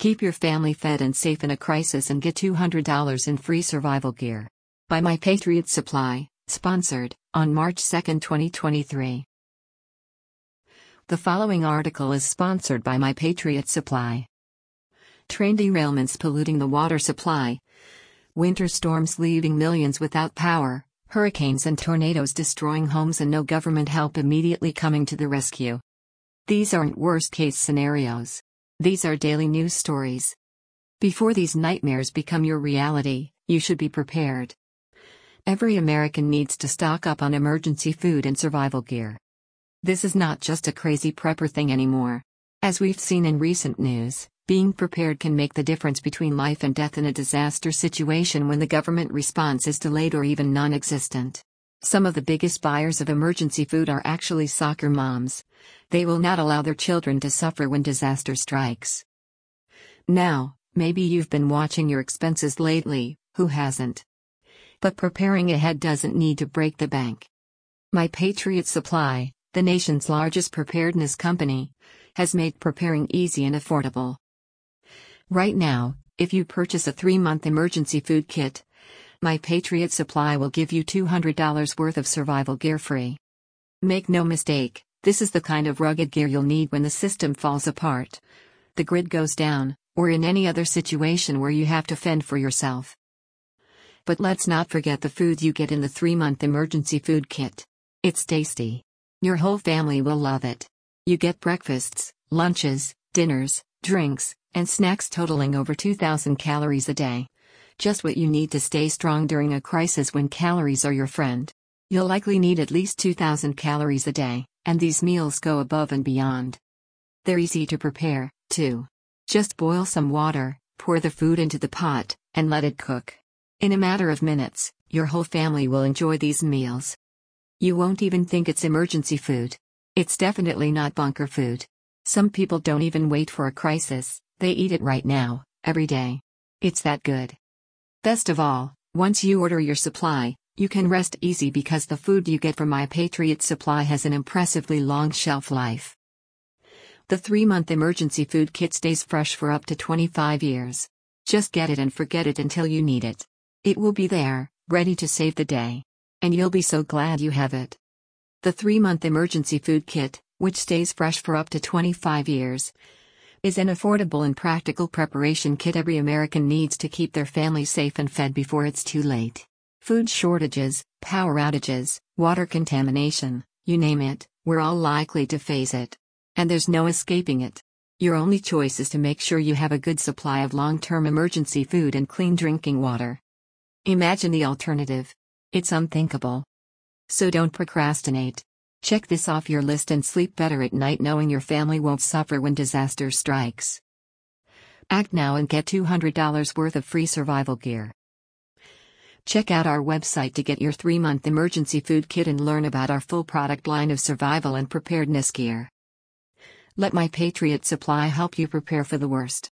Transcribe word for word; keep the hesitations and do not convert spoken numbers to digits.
Keep your family fed and safe in a crisis and get two hundred dollars in free survival gear. By My Patriot Supply, sponsored, on March second, twenty twenty-three. The following article is sponsored by My Patriot Supply. Train derailments polluting the water supply. Winter storms leaving millions without power. Hurricanes and tornadoes destroying homes and no government help immediately coming to the rescue. These aren't worst-case scenarios. These are daily news stories. Before these nightmares become your reality, you should be prepared. Every American needs to stock up on emergency food and survival gear. This is not just a crazy prepper thing anymore. As we've seen in recent news, being prepared can make the difference between life and death in a disaster situation when the government response is delayed or even non-existent. Some of the biggest buyers of emergency food are actually soccer moms. They will not allow their children to suffer when disaster strikes. Now, maybe you've been watching your expenses lately, who hasn't? But preparing ahead doesn't need to break the bank. My Patriot Supply, the nation's largest preparedness company, has made preparing easy and affordable. Right now, if you purchase a three-month emergency food kit, My Patriot Supply will give you two hundred dollars worth of survival gear free. Make no mistake, this is the kind of rugged gear you'll need when the system falls apart, the grid goes down, or in any other situation where you have to fend for yourself. But let's not forget the food you get in the three-month emergency food kit. It's tasty. Your whole family will love it. You get breakfasts, lunches, dinners, drinks, and snacks totaling over two thousand calories a day. Just what you need to stay strong during a crisis when calories are your friend. You'll likely need at least two thousand calories a day, and these meals go above and beyond. They're easy to prepare, too. Just boil some water, pour the food into the pot, and let it cook. In a matter of minutes, your whole family will enjoy these meals. You won't even think it's emergency food. It's definitely not bunker food. Some people don't even wait for a crisis, they eat it right now, every day. It's that good. Best of all, once you order your supply, you can rest easy because the food you get from My Patriot Supply has an impressively long shelf life. The three-month emergency food kit stays fresh for up to twenty-five years. Just get it and forget it until you need it. It will be there, ready to save the day. And you'll be so glad you have it. The three-month emergency food kit, which stays fresh for up to twenty-five years, is an affordable and practical preparation kit every American needs to keep their family safe and fed before it's too late. Food shortages, power outages, water contamination, you name it, we're all likely to face it. And there's no escaping it. Your only choice is to make sure you have a good supply of long-term emergency food and clean drinking water. Imagine the alternative. It's unthinkable. So don't procrastinate. Check this off your list and sleep better at night knowing your family won't suffer when disaster strikes. Act now and get two hundred dollars worth of free survival gear. Check out our website to get your three-month emergency food kit and learn about our full product line of survival and preparedness gear. Let My Patriot Supply help you prepare for the worst.